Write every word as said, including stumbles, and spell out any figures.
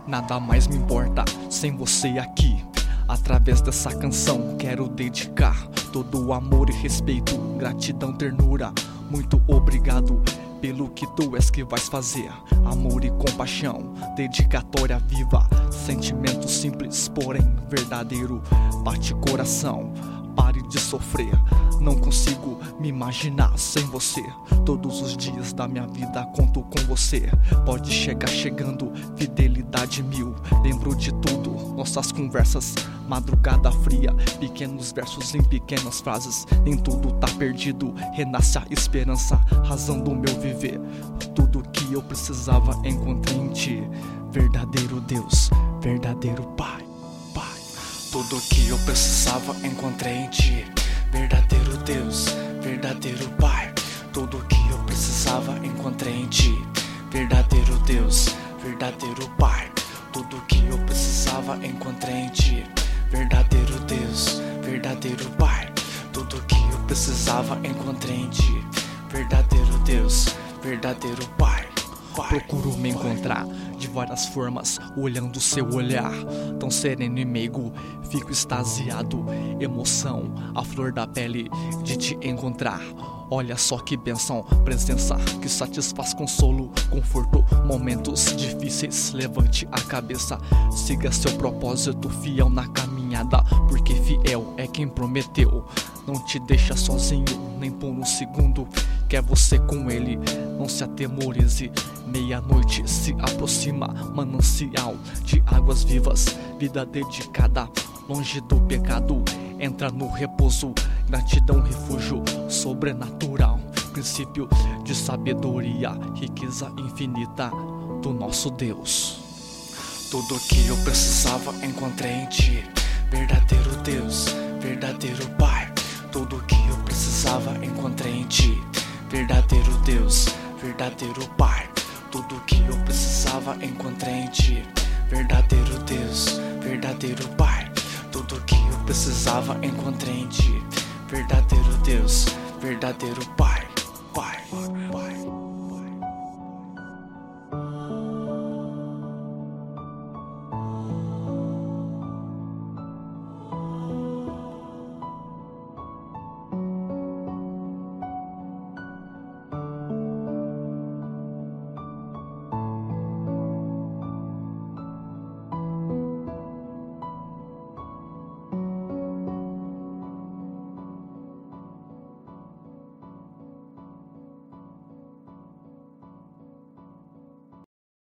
Nada mais me importa sem você aqui. Através dessa canção quero dedicar todo o amor e respeito, gratidão, ternura. Muito obrigado pelo que tu és que vais fazer. Amor e compaixão, dedicatória viva. Sentimento simples, porém verdadeiro. Bate coração, pare de sofrer. Não consigo me imaginar sem você. Todos os dias da minha vida conto com você. Pode chegar chegando, fidelidade mil. Lembro de tudo, nossas conversas, madrugada fria, pequenos versos em pequenas frases. Nem tudo tá perdido, renasce a esperança, razão do meu viver. Tudo que eu precisava encontrei em ti. Verdadeiro Deus, verdadeiro Pai, Pai. Tudo que eu precisava encontrei em ti. Verdadeiro Deus, verdadeiro Pai. Tudo que eu precisava encontrei em ti. Verdadeiro Deus, verdadeiro Pai. Tudo que eu precisava encontrei em ti. Verdadeiro Deus, verdadeiro Pai. Tudo que eu precisava encontrei em ti. Verdadeiro Deus, verdadeiro Pai. Procuro me encontrar de várias formas, olhando seu olhar tão sereno e meigo. Fico extasiado, emoção, a flor da pele de te encontrar. Olha só que bênção, presença que satisfaz consolo, conforto, momentos difíceis. Levante a cabeça, siga seu propósito, fiel na caminhada, porque fiel é quem prometeu. Não te deixa sozinho, nem por um segundo, quer você com ele, não se atemorize. Meia-noite se aproxima, manancial de águas vivas, vida dedicada, longe do pecado, entra no repouso, gratidão, refúgio sobrenatural, princípio de sabedoria, riqueza infinita do nosso Deus. Tudo que eu precisava encontrei em ti. Verdadeiro Deus, verdadeiro Pai. Tudo que eu precisava encontrei em ti. Verdadeiro Deus, verdadeiro Pai. Tudo que eu precisava encontrei em ti. Verdadeiro Deus, verdadeiro Pai. Tudo que eu precisava encontrei em ti. Verdadeiro Deus, verdadeiro Pai, Pai, Pai.